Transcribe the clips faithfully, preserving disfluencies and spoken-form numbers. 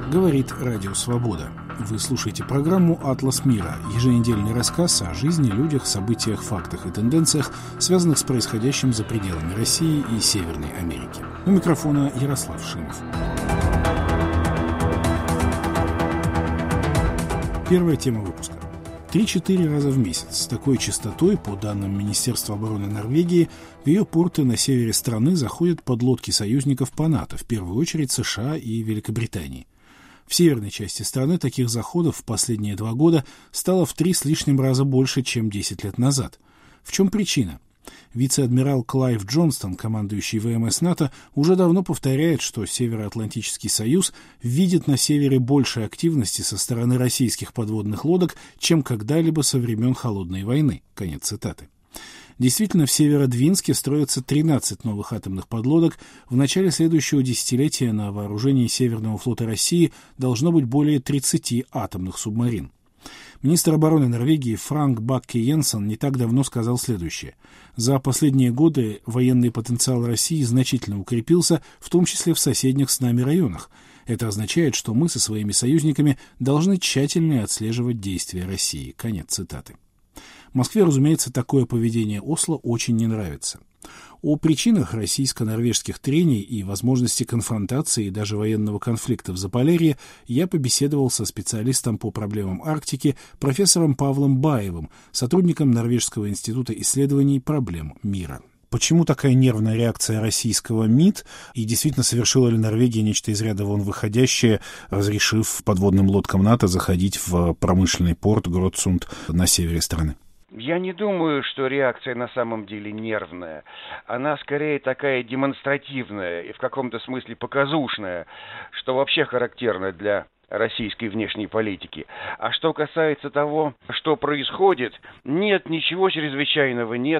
Говорит Радио Свобода. Вы слушаете программу «Атлас мира», еженедельный рассказ о жизни, людях, событиях, фактах и тенденциях, связанных с происходящим за пределами России и Северной Америки. У микрофона Ярослав Шимов. Первая тема выпуска. Три-четыре раза в месяц с такой частотой, по данным Министерства обороны Норвегии, в ее порты на севере страны заходят подлодки союзников по НАТО, в первую очередь США и Великобритании. В северной части страны таких заходов в последние два года стало в три с лишним раза больше, чем десять лет назад. В чем причина? Вице-адмирал Клайв Джонстон, командующий ВМС НАТО, уже давно повторяет, что Североатлантический союз видит на севере больше активности со стороны российских подводных лодок, чем когда-либо со времен Холодной войны. Конец цитаты. Действительно, в Северодвинске строятся тринадцать новых атомных подлодок. В начале следующего десятилетия на вооружении Северного флота России должно быть более тридцати атомных субмарин. Министр обороны Норвегии Франк Бакке-Йенсен не так давно сказал следующее. За последние годы военный потенциал России значительно укрепился, в том числе в соседних с нами районах. Это означает, что мы со своими союзниками должны тщательнее отслеживать действия России. Конец цитаты. Москве, разумеется, такое поведение Осло очень не нравится. О причинах российско-норвежских трений и возможности конфронтации и даже военного конфликта в Заполярье я побеседовал со специалистом по проблемам Арктики профессором Павлом Баевым, сотрудником Норвежского института исследований проблем мира. Почему такая нервная реакция российского МИД, и действительно совершила ли Норвегия нечто из ряда вон выходящее, разрешив подводным лодкам НАТО заходить в промышленный порт Гротсунд на севере страны? Я не думаю, что реакция на самом деле нервная. Она скорее такая демонстративная и в каком-то смысле показушная, что вообще характерно для российской внешней политики. А что касается того, что происходит, нет, ничего чрезвычайного нет,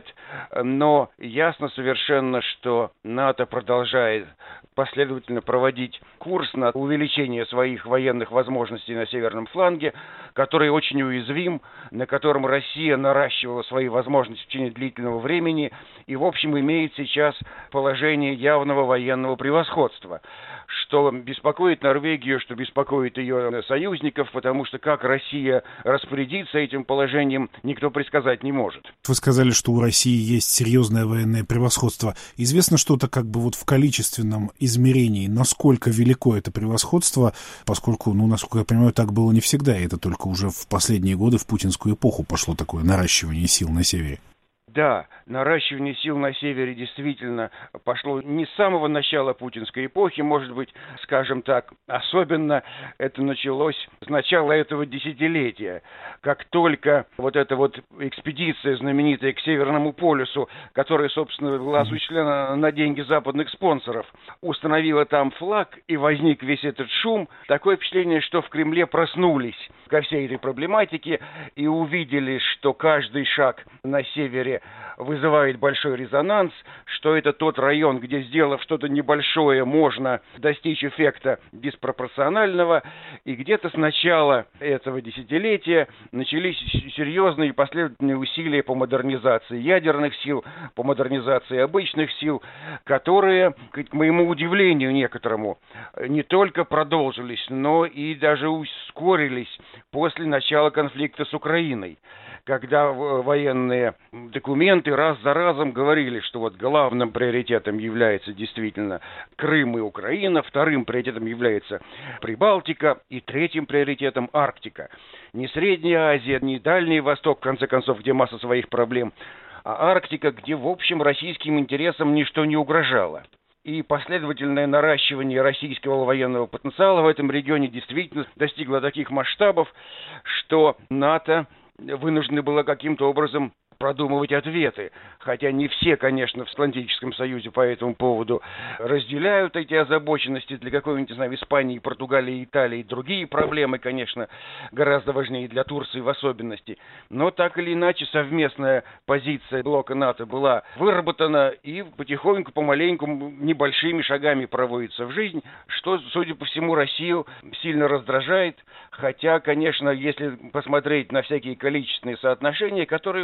но ясно совершенно, что НАТО продолжает последовательно проводить курс на увеличение своих военных возможностей на северном фланге, который очень уязвим, на котором Россия наращивала свои возможности в течение длительного времени и, в общем, имеет сейчас положение явного военного превосходства, что беспокоит Норвегию, что беспокоит ее союзников, потому что как Россия распорядится этим положением, никто предсказать не может. Вы сказали, что у России есть серьезное военное превосходство. Известно что-то как бы вот в количественном измерении, насколько велико это превосходство, поскольку, ну, насколько я понимаю, так было не всегда, и это только уже в последние годы, в путинскую эпоху пошло такое наращивание сил на севере. Да, наращивание сил на севере действительно пошло не с самого начала путинской эпохи, может быть, скажем так, особенно это началось с начала этого десятилетия. Как только вот эта вот экспедиция знаменитая к Северному полюсу, которая, собственно, была осуществлена на деньги западных спонсоров, установила там флаг, и возник весь этот шум, такое впечатление, что в Кремле проснулись ко всей этой проблематике и увидели, что каждый шаг на севере вызывает большой резонанс, что это тот район, где, сделав что-то небольшое, можно достичь эффекта диспропорционального, и где-то с начала этого десятилетия начались серьезные и последовательные усилия по модернизации ядерных сил, по модернизации обычных сил, которые, к моему удивлению некоторому, не только продолжились, но и даже ускорились после начала конфликта с Украиной, когда военные документы раз за разом говорили, что вот главным приоритетом является действительно Крым и Украина, вторым приоритетом является Прибалтика и третьим приоритетом Арктика. Не Средняя Азия, не Дальний Восток, в конце концов, где масса своих проблем, а Арктика, где, в общем, российским интересам ничто не угрожало. И последовательное наращивание российского военного потенциала в этом регионе действительно достигло таких масштабов, что НАТО вынуждено было каким-то образом продумывать ответы. Хотя не все, конечно, в Атлантическом союзе по этому поводу разделяют эти озабоченности. Для какой-нибудь, не знаю, Испании, Португалии, Италии другие проблемы, конечно, гораздо важнее, для Турции в особенности. Но так или иначе совместная позиция блока НАТО была выработана и потихоньку, помаленьку, небольшими шагами проводится в жизнь, что, судя по всему, Россию сильно раздражает. Хотя, конечно, если посмотреть на всякие количественные соотношения, которые, в общем,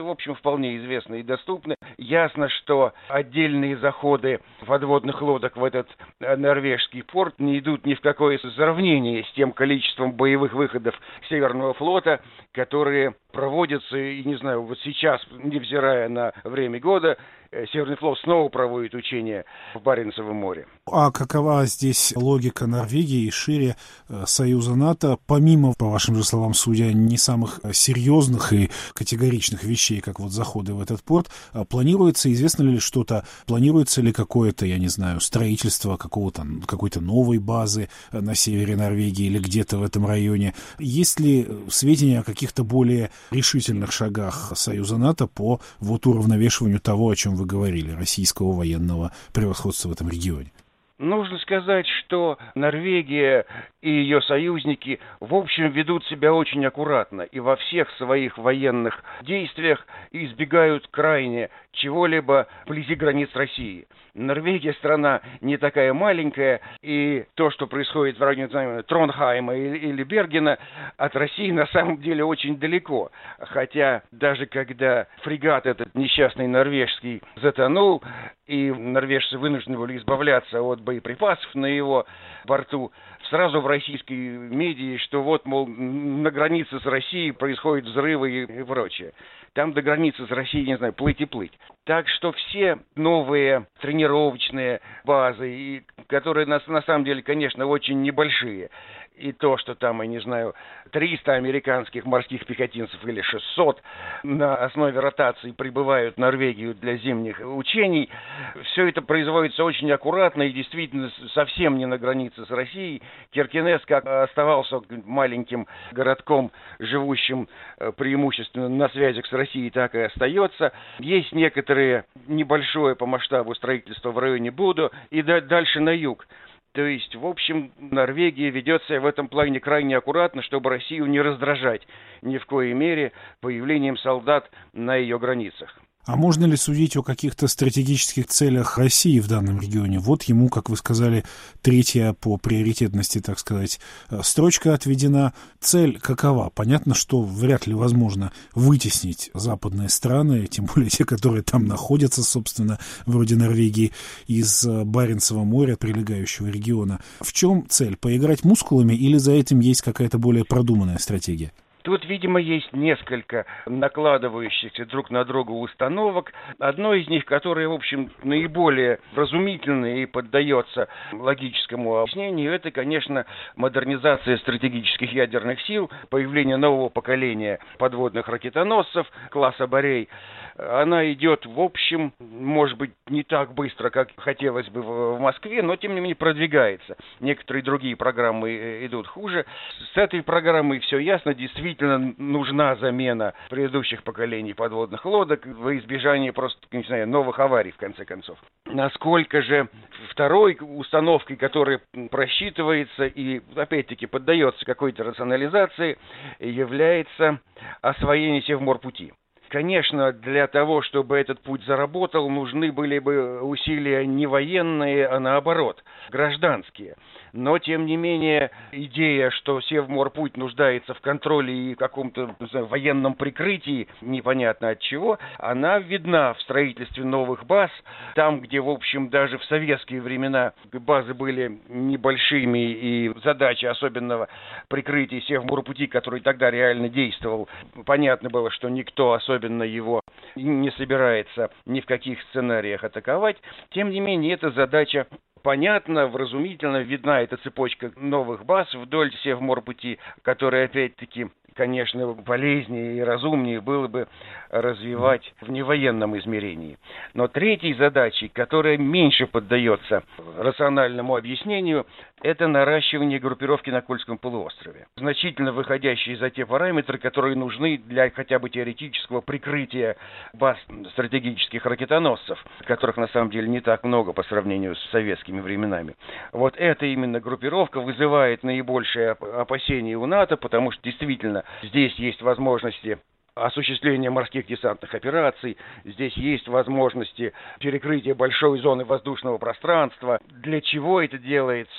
вполне известны и доступны. Ясно, что отдельные заходы подводных лодок в этот норвежский порт не идут ни в какое сравнение с тем количеством боевых выходов Северного флота, которые проводятся, и не знаю, вот сейчас, невзирая на время года, Северный флот снова проводит учения в Баренцевом море. А какова здесь логика Норвегии и шире Союза НАТО, помимо, по вашим же словам, судя, не самых серьезных и категоричных вещей, как вот заходы в этот порт, планируется, известно ли что-то, планируется ли какое-то, я не знаю, строительство какого-то, какой-то новой базы на севере Норвегии или где-то в этом районе? Есть ли сведения о каких-то более решительных шагах Союза НАТО по вот уравновешиванию того, о чем вы говорили, российского военного превосходства в этом регионе? Нужно сказать, что Норвегия и ее союзники, в общем, ведут себя очень аккуратно и во всех своих военных действиях избегают крайне чего-либо вблизи границ России. Норвегия страна не такая маленькая, и то, что происходит в районе, знаю, Тронхайма или, или Бергена, от России на самом деле очень далеко. Хотя даже когда фрегат этот несчастный норвежский затонул, и норвежцы вынуждены были избавляться от боеприпасов на его борту, сразу в российской медии, что вот, мол, на границе с Россией происходят взрывы и прочее. Там до границы с Россией, не знаю, плыть и плыть. Так что все новые тренировочные базы, которые на, на самом деле, конечно, очень небольшие, и то, что там, я не знаю, триста американских морских пехотинцев или шестьсот на основе ротации прибывают в Норвегию для зимних учений, все это производится очень аккуратно и действительно совсем не на границе с Россией. Киркенес как оставался маленьким городком, живущим преимущественно на связях с Россией, так и остается. Есть некоторые небольшое по масштабу строительство в районе Бодо и дальше на юг. То есть, в общем, Норвегия ведет себя в этом плане крайне аккуратно, чтобы Россию не раздражать ни в коей мере появлением солдат на ее границах. А можно ли судить о каких-то стратегических целях России в данном регионе? Вот ему, как вы сказали, третья по приоритетности, так сказать, строчка отведена. Цель какова? Понятно, что вряд ли возможно вытеснить западные страны, тем более те, которые там находятся, собственно, вроде Норвегии, из Баренцева моря, прилегающего региона. В чем цель? Поиграть мускулами или за этим есть какая-то более продуманная стратегия? Тут, видимо, есть несколько накладывающихся друг на друга установок. Одно из них, которое, в общем, наиболее вразумительное и поддается логическому объяснению, это, конечно, модернизация стратегических ядерных сил, появление нового поколения подводных ракетоносцев класса Борей. Она идет, в общем, может быть, не так быстро, как хотелось бы в Москве, но, тем не менее, продвигается. Некоторые другие программы идут хуже. С этой программой все ясно, действительно, нужна замена предыдущих поколений подводных лодок во избежание просто, не знаю, новых аварий, в конце концов. Насколько же второй установкой, которая просчитывается и, опять-таки, поддается какой-то рационализации, является освоение Севморпути. Конечно, для того, чтобы этот путь заработал, нужны были бы усилия не военные, а наоборот, гражданские. Но, тем не менее, идея, что Севморпуть нуждается в контроле и каком-то, не знаю, военном прикрытии, непонятно от чего, она видна в строительстве новых баз. Там, где, в общем, даже в советские времена базы были небольшими, и задача особенного прикрытия Севморпути, который тогда реально действовал, понятно было, что никто особенно его не собирается ни в каких сценариях атаковать. Тем не менее, эта задача понятно, вразумительно, видна эта цепочка новых баз вдоль Севморпути, которая, опять-таки, конечно, полезнее и разумнее было бы развивать в невоенном измерении. Но третьей задачей, которая меньше поддается рациональному объяснению, это наращивание группировки на Кольском полуострове, значительно выходящие за те параметры, которые нужны для хотя бы теоретического прикрытия баз стратегических ракетоносцев, которых на самом деле не так много по сравнению с советскими временами. Вот эта именно группировка вызывает наибольшее опасение у НАТО, потому что действительно здесь есть возможности осуществления морских десантных операций, здесь есть возможности перекрытия большой зоны воздушного пространства. Для чего это делается,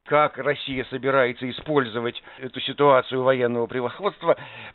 как Россия собирается использовать эту ситуацию военного превосходства,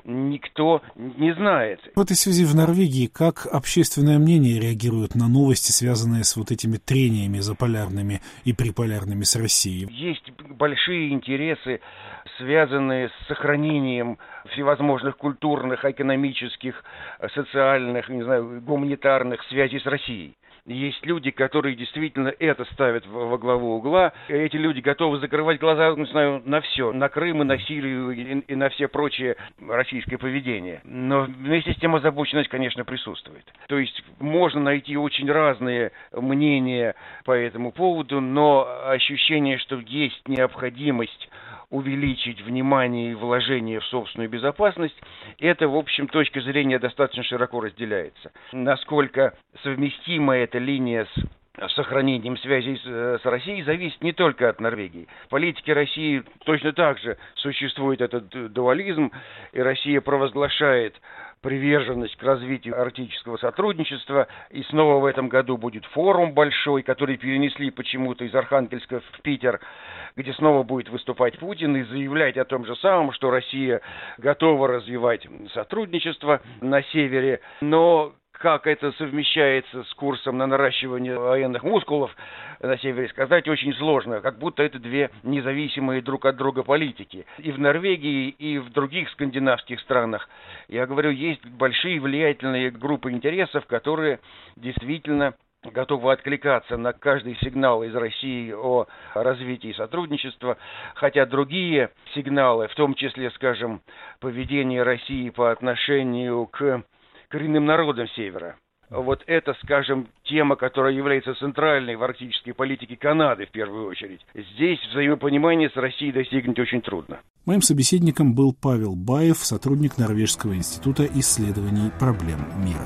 никто не знает. В этой связи в Норвегии как общественное мнение реагирует на новости, связанные с вот этими трениями заполярными и приполярными с Россией? Есть большие интересы, связанные с сохранением всевозможных культурных, экономических, социальных, не знаю, гуманитарных связей с Россией. Есть люди, которые действительно это ставят во главу угла. Эти люди готовы закрывать глаза, не знаю, на все, на Крым и на Сирию и, и на все прочее российское поведение. Но вместе с тем озабоченность, конечно, присутствует. То есть можно найти очень разные мнения по этому поводу, но ощущение, что есть необходимость увеличить внимание и вложение в собственную безопасность, это, в общем, точка зрения достаточно широко разделяется. Насколько совместима эта линия с сохранением связей с, с Россией, зависит не только от Норвегии. В политике России точно так же существует этот дуализм, и Россия провозглашает приверженность к развитию арктического сотрудничества. И снова в этом году будет форум большой, который перенесли почему-то из Архангельска в Питер, где снова будет выступать Путин и заявлять о том же самом, что Россия готова развивать сотрудничество на севере. Но как это совмещается с курсом на наращивание военных мускулов на севере, сказать очень сложно, как будто это две независимые друг от друга политики. И в Норвегии, и в других скандинавских странах, я говорю, есть большие влиятельные группы интересов, которые действительно готовы откликаться на каждый сигнал из России о развитии сотрудничества, хотя другие сигналы, в том числе, скажем, поведение России по отношению к коренным народам Севера. Вот это, скажем, тема, которая является центральной в арктической политике Канады в первую очередь. Здесь взаимопонимание с Россией достигнуть очень трудно. Моим собеседником был Павел Баев, сотрудник Норвежского института исследований проблем мира.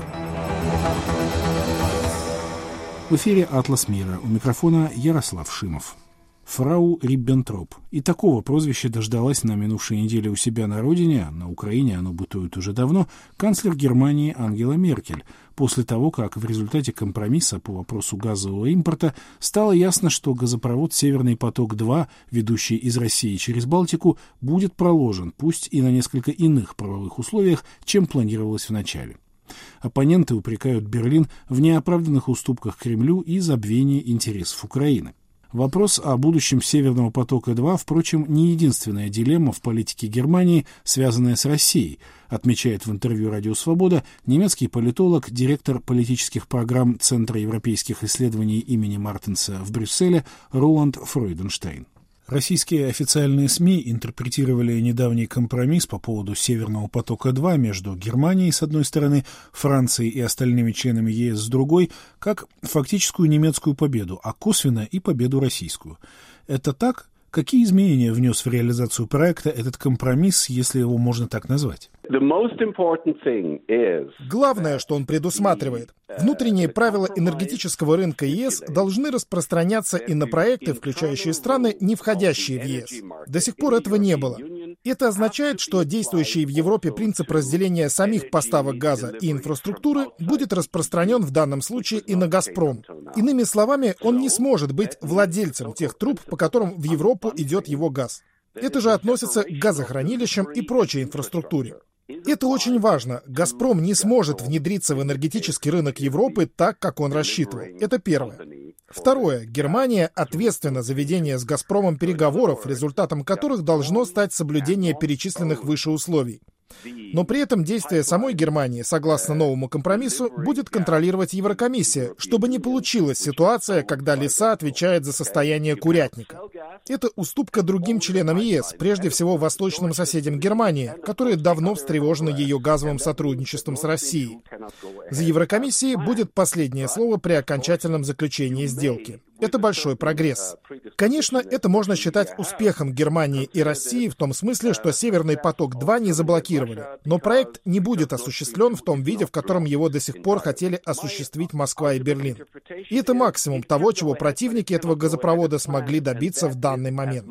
В эфире «Атлас мира». У микрофона Ярослав Шимов. Фрау Риббентроп. И такого прозвища дождалась на минувшей неделе у себя на родине, на Украине оно бытует уже давно, канцлер Германии Ангела Меркель, после того, как в результате компромисса по вопросу газового импорта стало ясно, что газопровод «Северный поток-два», ведущий из России через Балтику, будет проложен, пусть и на несколько иных правовых условиях, чем планировалось вначале. Оппоненты упрекают Берлин в неоправданных уступках Кремлю и забвении интересов Украины. Вопрос о будущем «Северного потока-два», впрочем, не единственная дилемма в политике Германии, связанная с Россией, отмечает в интервью «Радио Свобода» немецкий политолог, директор политических программ Центра европейских исследований имени Мартенса в Брюсселе Роланд Фройденштейн. Российские официальные СМИ интерпретировали недавний компромисс по поводу «Северного потока-два» между Германией, с одной стороны, Францией и остальными членами ЕС с другой, как фактическую немецкую победу, а косвенно и победу российскую. Это так? Какие изменения внес в реализацию проекта этот компромисс, если его можно так назвать? Главное, что он предусматривает. Внутренние правила энергетического рынка ЕС должны распространяться и на проекты, включающие страны, не входящие в ЕС. До сих пор этого не было. Это означает, что действующий в Европе принцип разделения самих поставок газа и инфраструктуры будет распространен в данном случае и на «Газпром». Иными словами, он не сможет быть владельцем тех труб, по которым в Европу идет его газ. Это же относится к газохранилищам и прочей инфраструктуре. Это очень важно. «Газпром» не сможет внедриться в энергетический рынок Европы так, как он рассчитывал. Это первое. Второе. Германия ответственна за ведение с «Газпромом» переговоров, результатом которых должно стать соблюдение перечисленных выше условий. Но при этом действия самой Германии, согласно новому компромиссу, будет контролировать Еврокомиссия, чтобы не получилась ситуация, когда Лиса отвечает за состояние курятника. Это уступка другим членам ЕС, прежде всего восточным соседям Германии, которые давно встревожены ее газовым сотрудничеством с Россией. За Еврокомиссией будет последнее слово при окончательном заключении сделки. Это большой прогресс. Конечно, это можно считать успехом Германии и России в том смысле, что «Северный поток-два» не заблокировали. Но проект не будет осуществлен в том виде, в котором его до сих пор хотели осуществить Москва и Берлин. И это максимум того, чего противники этого газопровода смогли добиться в данный момент.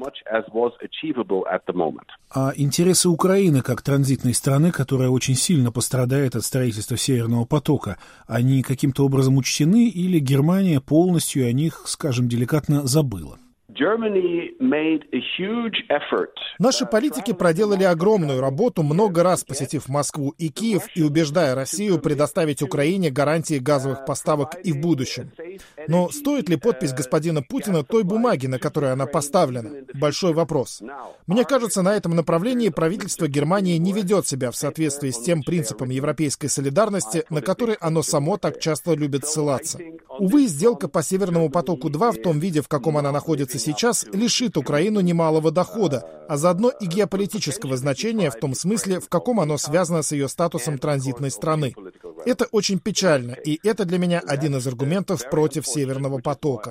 А интересы Украины как транзитной страны, которая очень сильно пострадает от строительства «Северного потока», они каким-то образом учтены или Германия полностью о них, скажем деликатно, забыла? Наши политики проделали огромную работу, много раз посетив Москву и Киев и убеждая Россию предоставить Украине гарантии газовых поставок и в будущем. Но стоит ли подпись господина Путина той бумаги, на которой она поставлена? Большой вопрос. Мне кажется, на этом направлении правительство Германии не ведет себя в соответствии с тем принципом европейской солидарности, на который оно само так часто любит ссылаться. Увы, сделка по Северному потоку-два в том виде, в каком она находится сейчас, лишит Украину немалого дохода, а заодно и геополитического значения в том смысле, в каком оно связано с ее статусом транзитной страны. Это очень печально, и это для меня один из аргументов против Северного потока.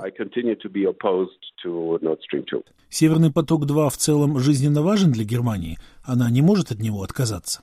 Северный поток-два в целом жизненно важен для Германии? Она не может от него отказаться?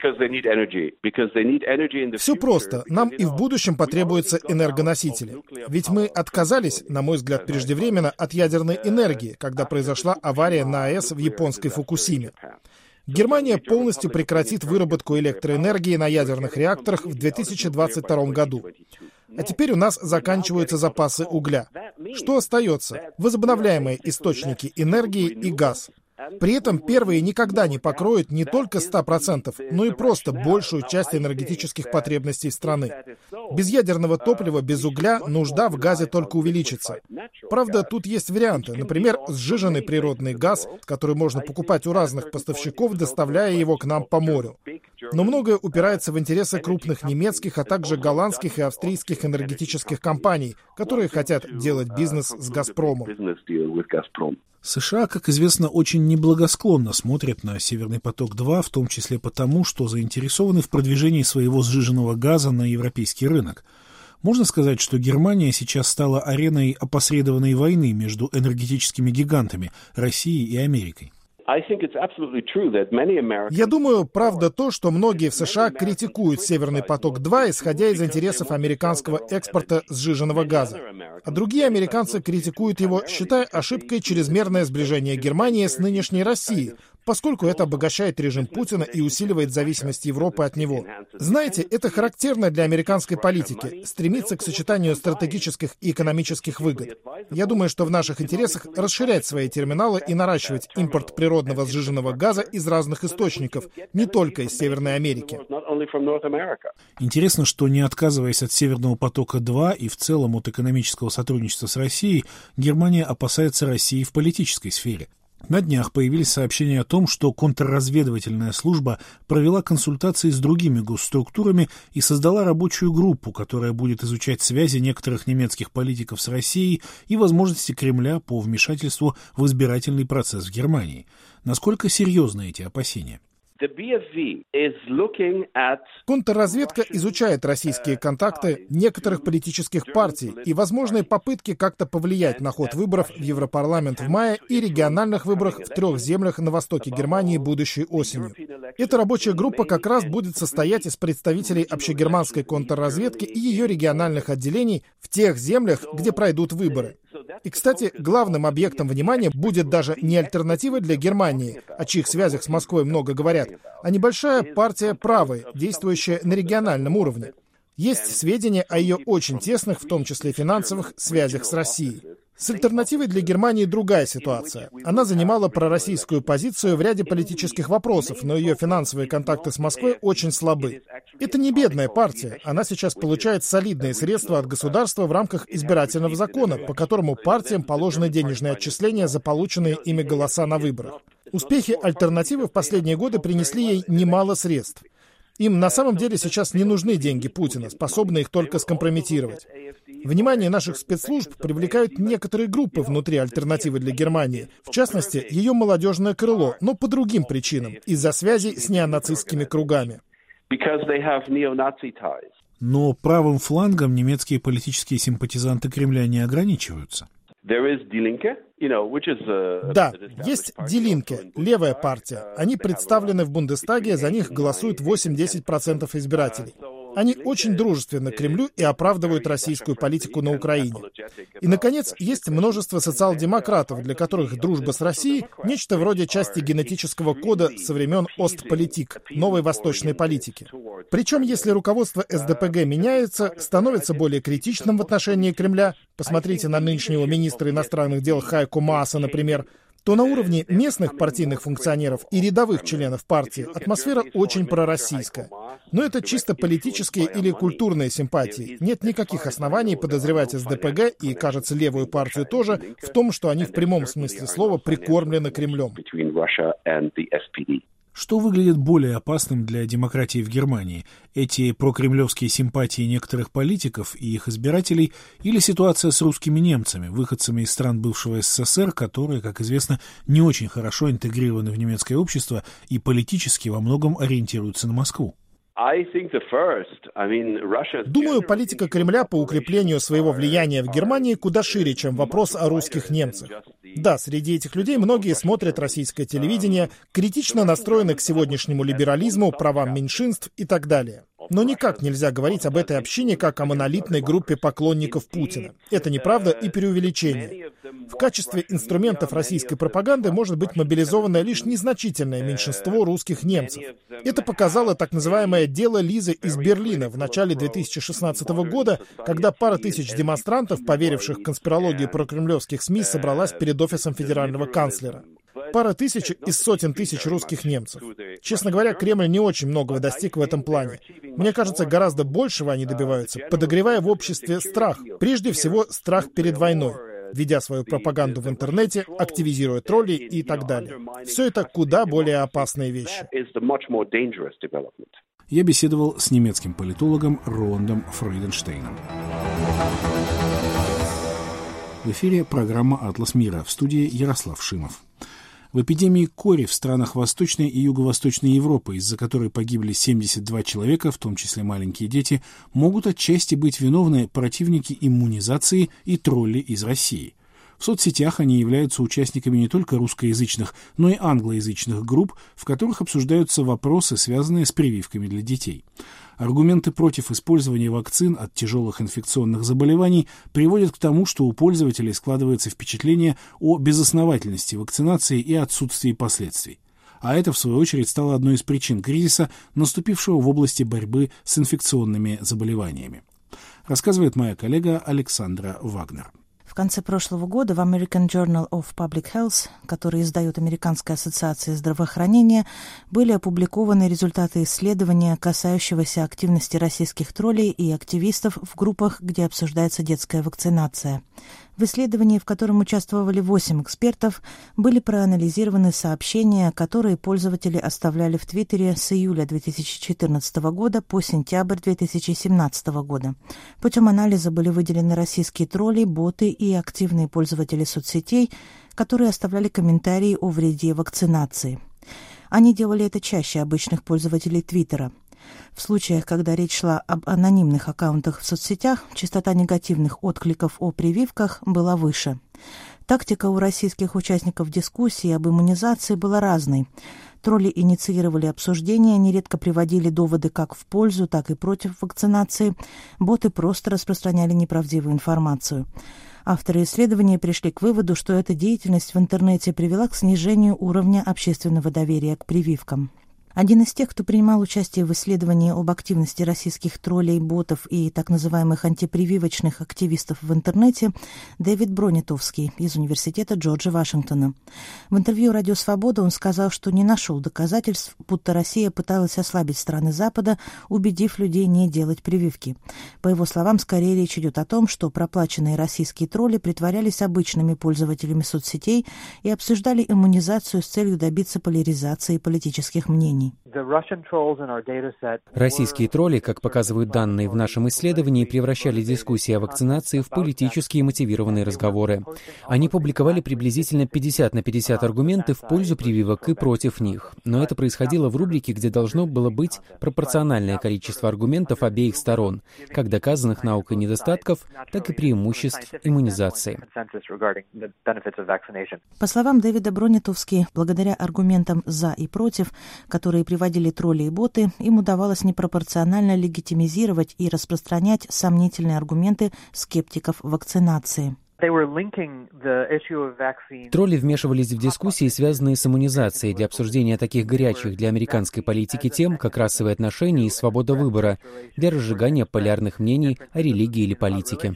Все просто. Нам и в будущем потребуются энергоносители. Ведь мы отказались, на мой взгляд, преждевременно от ядерной энергии, когда произошла авария на АЭС в японской Фукусиме. Германия полностью прекратит выработку электроэнергии на ядерных реакторах в две тысячи двадцать втором году. А теперь у нас заканчиваются запасы угля. Что остается? Возобновляемые источники энергии и газ. При этом первые никогда не покроют не только сто процентов, но и просто большую часть энергетических потребностей страны. Без ядерного топлива, без угля нужда в газе только увеличится. Правда, тут есть варианты. Например, сжиженный природный газ, который можно покупать у разных поставщиков, доставляя его к нам по морю. Но многое упирается в интересы крупных немецких, а также голландских и австрийских энергетических компаний, которые хотят делать бизнес с «Газпромом». США, как известно, очень неблагосклонно смотрят на «Северный поток-два», в том числе потому, что заинтересованы в продвижении своего сжиженного газа на европейский рынок. Можно сказать, что Германия сейчас стала ареной опосредованной войны между энергетическими гигантами Россией и Америкой. Я думаю, правда то, что многие в США критикуют «Северный поток-два», исходя из интересов американского экспорта сжиженного газа. А другие американцы критикуют его, считая ошибкой чрезмерное сближение Германии с нынешней Россией, поскольку это обогащает режим Путина и усиливает зависимость Европы от него. Знаете, это характерно для американской политики — стремиться к сочетанию стратегических и экономических выгод. Я думаю, что в наших интересах расширять свои терминалы и наращивать импорт природного сжиженного газа из разных источников, не только из Северной Америки. Интересно, что не отказываясь от «Северного потока-два» и в целом от экономического сотрудничества с Россией, Германия опасается России в политической сфере. На днях появились сообщения о том, что контрразведывательная служба провела консультации с другими госструктурами и создала рабочую группу, которая будет изучать связи некоторых немецких политиков с Россией и возможности Кремля по вмешательству в избирательный процесс в Германии. Насколько серьезны эти опасения? Контрразведка изучает российские контакты некоторых политических партий и возможные попытки как-то повлиять на ход выборов в Европарламент в мае и региональных выборах в трех землях на востоке Германии будущей осенью. Эта рабочая группа как раз будет состоять из представителей общегерманской контрразведки и ее региональных отделений в тех землях, где пройдут выборы. И, кстати, главным объектом внимания будет даже не альтернатива для Германии, о чьих связях с Москвой много говорят, а небольшая партия правой, действующая на региональном уровне. Есть сведения о ее очень тесных, в том числе финансовых, связях с Россией. С альтернативой для Германии другая ситуация. Она занимала пророссийскую позицию в ряде политических вопросов, но ее финансовые контакты с Москвой очень слабы. Это не бедная партия. Она сейчас получает солидные средства от государства в рамках избирательного закона, по которому партиям положены денежные отчисления за полученные ими голоса на выборах. Успехи альтернативы в последние годы принесли ей немало средств. Им на самом деле сейчас не нужны деньги Путина, способные их только скомпрометировать. Внимание наших спецслужб привлекают некоторые группы внутри альтернативы для Германии, в частности, ее молодежное крыло, но по другим причинам, из-за связей с неонацистскими кругами. Но правым флангом немецкие политические симпатизанты Кремля не ограничиваются. Да, есть Die Linke, левая партия. Они представлены в Бундестаге, за них голосуют восемь-десять процентов избирателей. Они очень дружественны к Кремлю и оправдывают российскую политику на Украине. И, наконец, есть множество социал-демократов, для которых дружба с Россией – нечто вроде части генетического кода со времен Остполитик, новой восточной политики. Причем, если руководство эс дэ пэ гэ меняется, становится более критичным в отношении Кремля, посмотрите на нынешнего министра иностранных дел Хайко Мааса, например, то на уровне местных партийных функционеров и рядовых членов партии атмосфера очень пророссийская. Но это чисто политические или культурные симпатии. Нет никаких оснований подозревать эс дэ пэ гэ и, кажется, левую партию тоже в том, что они в прямом смысле слова прикормлены Кремлем. Что выглядит более опасным для демократии в Германии? Эти прокремлевские симпатии некоторых политиков и их избирателей или ситуация с русскими немцами, выходцами из стран бывшего эс эс эс эр, которые, как известно, не очень хорошо интегрированы в немецкое общество и политически во многом ориентируются на Москву? Думаю, политика Кремля по укреплению своего влияния в Германии куда шире, чем вопрос о русских немцах. Да, среди этих людей многие смотрят российское телевидение, критично настроены к сегодняшнему либерализму, правам меньшинств и так далее. Но никак нельзя говорить об этой общине как о монолитной группе поклонников Путина. Это неправда и преувеличение. В качестве инструментов российской пропаганды может быть мобилизовано лишь незначительное меньшинство русских немцев. Это показало так называемое «дело Лизы из Берлина» в начале две тысячи шестнадцатого года, когда пара тысяч демонстрантов, поверивших в конспирологию прокремлевских СМИ, собралась перед офисом федерального канцлера. Пара тысяч из сотен тысяч русских немцев. Честно говоря, Кремль не очень многого достиг в этом плане. Мне кажется, гораздо большего они добиваются, подогревая в обществе страх. Прежде всего, страх перед войной, ведя свою пропаганду в интернете, активизируя троллей и так далее. Все это куда более опасные вещи. Я беседовал с немецким политологом Роландом Фрейденштейном. В эфире программа «Атлас мира», в студии Ярослав Шимов. В эпидемии кори в странах Восточной и Юго-Восточной Европы, из-за которой погибли семьдесят два человека, в том числе маленькие дети, могут отчасти быть виновны противники иммунизации и тролли из России. В соцсетях они являются участниками не только русскоязычных, но и англоязычных групп, в которых обсуждаются вопросы, связанные с прививками для детей. Аргументы против использования вакцин от тяжелых инфекционных заболеваний приводят к тому, что у пользователей складывается впечатление о безосновательности вакцинации и отсутствии последствий. А это, в свою очередь, стало одной из причин кризиса, наступившего в области борьбы с инфекционными заболеваниями. Рассказывает моя коллега Александра Вагнер. В конце прошлого года в American Journal of Public Health, который издает Американская ассоциация здравоохранения, были опубликованы результаты исследования, касающегося активности российских троллей и активистов в группах, где обсуждается детская вакцинация. В исследовании, в котором участвовали восемь экспертов, были проанализированы сообщения, которые пользователи оставляли в Твиттере с июля две тысячи четырнадцатого года по сентябрь две тысячи семнадцатого года. Путем анализа были выделены российские тролли, боты и активные пользователи соцсетей, которые оставляли комментарии о вреде вакцинации. Они делали это чаще обычных пользователей Твиттера. В случаях, когда речь шла об анонимных аккаунтах в соцсетях, частота негативных откликов о прививках была выше. Тактика у российских участников дискуссии об иммунизации была разной. Тролли инициировали обсуждения, нередко приводили доводы как в пользу, так и против вакцинации. Боты просто распространяли неправдивую информацию. Авторы исследования пришли к выводу, что эта деятельность в интернете привела к снижению уровня общественного доверия к прививкам. Один из тех, кто принимал участие в исследовании об активности российских троллей, ботов и так называемых антипрививочных активистов в интернете, Дэвид Бронетовский из Университета Джорджа Вашингтона. В интервью «Радио Свобода» он сказал, что не нашел доказательств, будто Россия пыталась ослабить страны Запада, убедив людей не делать прививки. По его словам, скорее речь идет о том, что проплаченные российские тролли притворялись обычными пользователями соцсетей и обсуждали иммунизацию с целью добиться поляризации политических мнений. Российские тролли, как показывают данные в нашем исследовании, превращали дискуссии о вакцинации в политически мотивированные разговоры. Они публиковали приблизительно пятьдесят на пятьдесят аргументы в пользу прививок и против них. Но это происходило в рубрике, где должно было быть пропорциональное количество аргументов обеих сторон, как доказанных наукой недостатков, так и преимуществ иммунизации. По словам Дэвида Бронетовски, благодаря аргументам «за» и «против», которые которые приводили тролли и боты, им удавалось непропорционально легитимизировать и распространять сомнительные аргументы скептиков вакцинации. Тролли вмешивались в дискуссии, связанные с иммунизацией, для обсуждения таких горячих для американской политики тем, как расовые отношения и свобода выбора, для разжигания полярных мнений о религии или политике.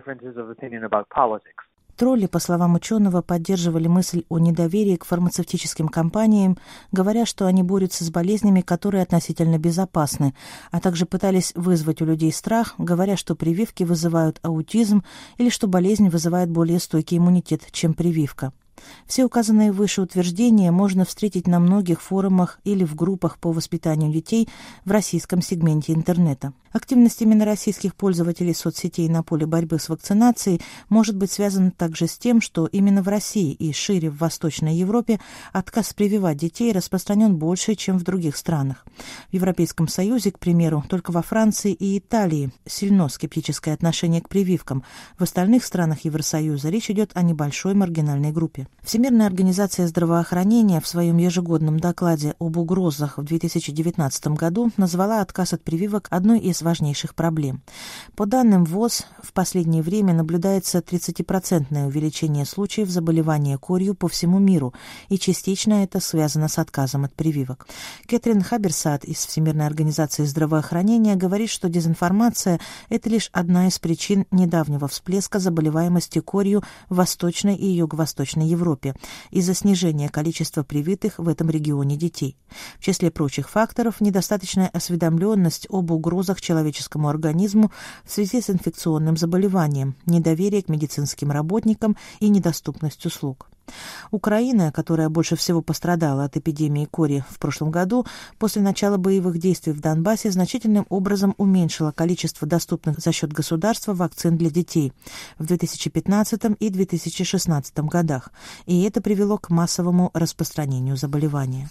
Тролли, по словам ученого, поддерживали мысль о недоверии к фармацевтическим компаниям, говоря, что они борются с болезнями, которые относительно безопасны, а также пытались вызвать у людей страх, говоря, что прививки вызывают аутизм или что болезнь вызывает более стойкий иммунитет, чем прививка. Все указанные выше утверждения можно встретить на многих форумах или в группах по воспитанию детей в российском сегменте интернета. Активность именно российских пользователей соцсетей на поле борьбы с вакцинацией может быть связана также с тем, что именно в России и шире в Восточной Европе отказ прививать детей распространен больше, чем в других странах. В Европейском Союзе, к примеру, только во Франции и Италии сильно скептическое отношение к прививкам. В остальных странах Евросоюза речь идет о небольшой маргинальной группе. Всемирная организация здравоохранения в своем ежегодном докладе об угрозах в две тысячи девятнадцатом году назвала отказ от прививок одной из важнейших проблем. По данным ВОЗ, в последнее время наблюдается тридцатипроцентное увеличение случаев заболевания корью по всему миру, и частично это связано с отказом от прививок. Кэтрин Хаберсат из Всемирной организации здравоохранения говорит, что дезинформация – это лишь одна из причин недавнего всплеска заболеваемости корью в Восточной и Юго-Восточной Европе из-за снижения количества привитых в этом регионе детей. В числе прочих факторов – недостаточная осведомленность об угрозах человеческому организму в связи с инфекционным заболеванием, недоверие к медицинским работникам и недоступность услуг. Украина, которая больше всего пострадала от эпидемии кори в прошлом году, после начала боевых действий в Донбассе значительным образом уменьшила количество доступных за счет государства вакцин для детей в две тысячи пятнадцатом и две тысячи шестнадцатом годах, и это привело к массовому распространению заболевания.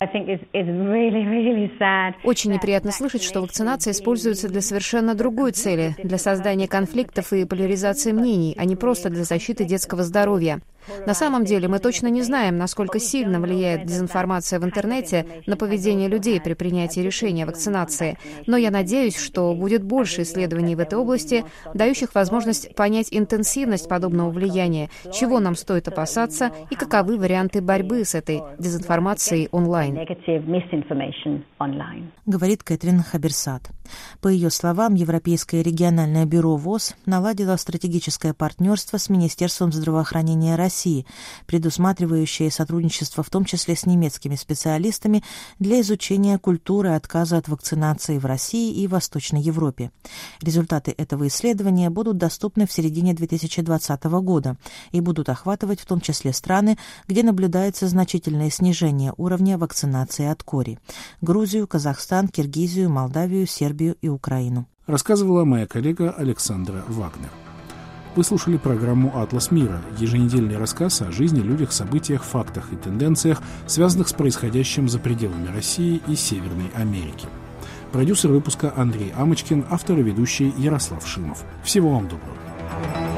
Очень неприятно слышать, что вакцинация используется для совершенно другой цели, для создания конфликтов и поляризации мнений, а не просто для защиты детского здоровья. На самом деле мы точно не знаем, насколько сильно влияет дезинформация в интернете на поведение людей при принятии решения о вакцинации. Но я надеюсь, что будет больше исследований в этой области, дающих возможность понять интенсивность подобного влияния, чего нам стоит опасаться и каковы варианты борьбы с этой дезинформацией онлайн. Говорит Кэтрин Хаберсат. По ее словам, Европейское региональное бюро ВОЗ наладило стратегическое партнерство с Министерством здравоохранения России, предусматривающее сотрудничество в том числе с немецкими специалистами для изучения культуры отказа от вакцинации в России и Восточной Европе. Результаты этого исследования будут доступны в середине две тысячи двадцатого года и будут охватывать в том числе страны, где наблюдается значительное снижение уровня вакцинации от кори – Грузию, Казахстан, Киргизию, Молдавию, Сербию и Украину. Рассказывала моя коллега Александра Вагнер. Вы слушали программу «Атлас мира» – еженедельный рассказ о жизни, людях, событиях, фактах и тенденциях, связанных с происходящим за пределами России и Северной Америки. Продюсер выпуска Андрей Амочкин, автор и ведущий Ярослав Шимов. Всего вам доброго.